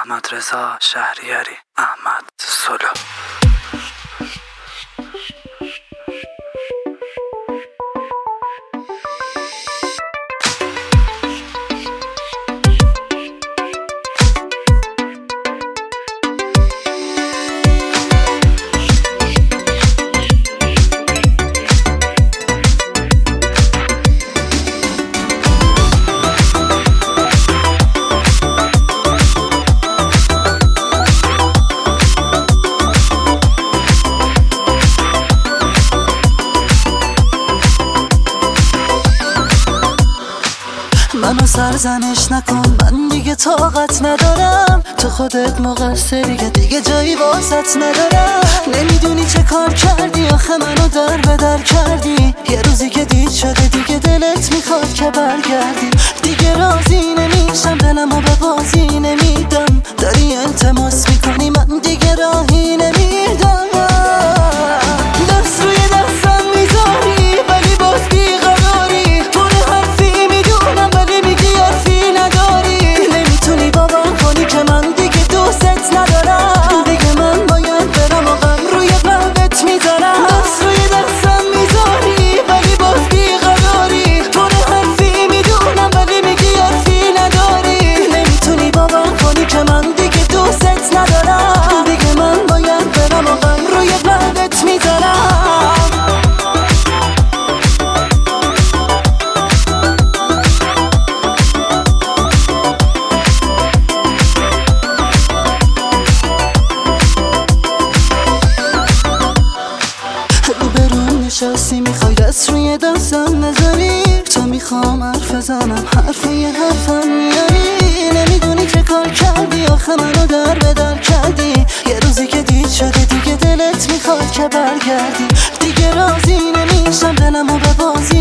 احمد رضا شهریاری، احمد سولو. منو سرزنش نکن، من دیگه طاقت ندارم. تو خودت مقصری که دیگه جایی واسط ندارم. نمیدونی چه کار کردی، آخه منو در به در کردی. یه روزی که دید شده دیگه دلت میخواد که برگردی. دیگه راضی نمیشم، دلمو به بازی نمیدم. داری التماس میکنی، من دیگه راهی نمیدم. دست روی دستم میذاری ولی باز بیقراری. پر حرفی میدونم ولی میگی حرفی نداری. نمیتونی باور کنی که من دیگه دوست ندارم. دیگه من باید برم و غم روی قلبت میذارم. دست روی دستم میذاری ولی باز بیقراری. پر حرفی میدونم ولی میگی حرفی نداری. نمیتونی باور کنی که من دیگه دوست ندارم. دیگه من باید برم و غم روی قلبت میذارم. نشستی میخوای دست روی دستم نذاری. تو میخوام حرف بزنم، حرف یه حرفم میاری. نمیدونی چه کار کردی، آخه منو در به در کردی. یه روزی که دید شده دیگه دلت میخواد که برگردی. دیگه راضی نمیشم، دلمو به بازی